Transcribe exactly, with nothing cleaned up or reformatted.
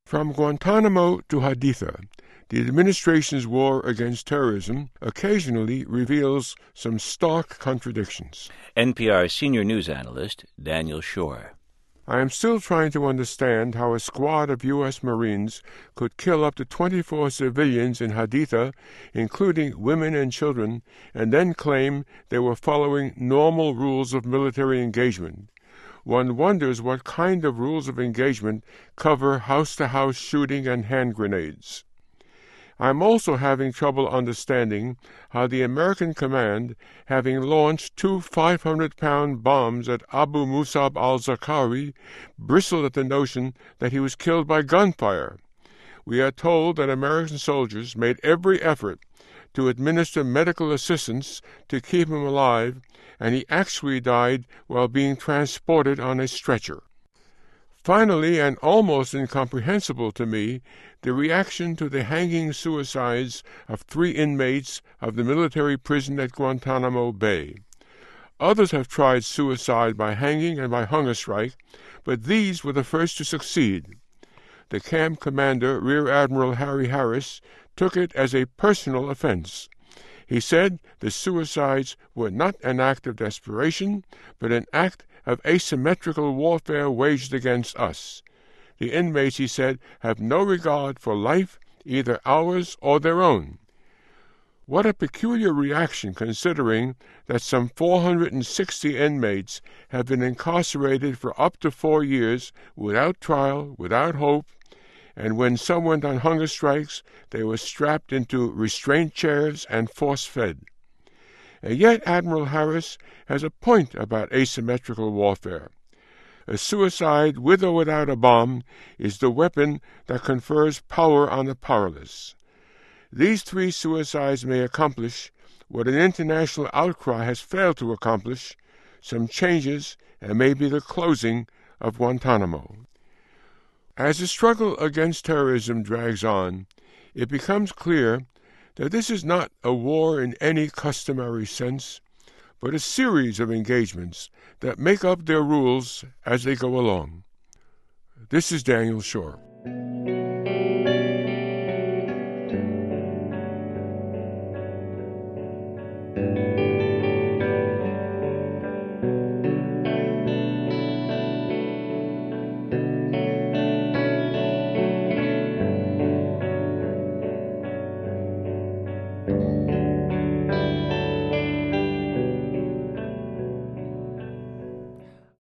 From Guantanamo to Haditha, the administration's war against terrorism occasionally reveals some stark contradictions. N P R senior news analyst Daniel Schorr. I am still trying to understand how a squad of U S Marines could kill up to twenty-four civilians in Haditha, including women and children, and then claim they were following normal rules of military engagement. One wonders what kind of rules of engagement cover house-to-house shooting and hand grenades. I'm also having trouble understanding how the American command, having launched two five hundred pound bombs at Abu Musab al-Zarqawi, bristled at the notion that he was killed by gunfire. We are told that American soldiers made every effort to administer medical assistance to keep him alive, and he actually died while being transported on a stretcher. Finally, and almost incomprehensible to me, the reaction to the hanging suicides of three inmates of the military prison at Guantanamo Bay. Others have tried suicide by hanging and by hunger strike, but these were the first to succeed. The camp commander, Rear Admiral Harry Harris, took it as a personal offense. He said the suicides were not an act of desperation, but an act of asymmetrical warfare waged against us. The inmates, he said, have no regard for life, either ours or their own. What a peculiar reaction, considering that some four hundred sixty inmates have been incarcerated for up to four years without trial, without hope, and when some went on hunger strikes, they were strapped into restraint chairs and force-fed. And yet Admiral Harris has a point about asymmetrical warfare. A suicide, with or without a bomb, is the weapon that confers power on the powerless. These three suicides may accomplish what an international outcry has failed to accomplish, some changes, and maybe the closing of Guantanamo. As the struggle against terrorism drags on, it becomes clear that this is not a war in any customary sense, but a series of engagements that make up their rules as they go along. This is Daniel Schorr.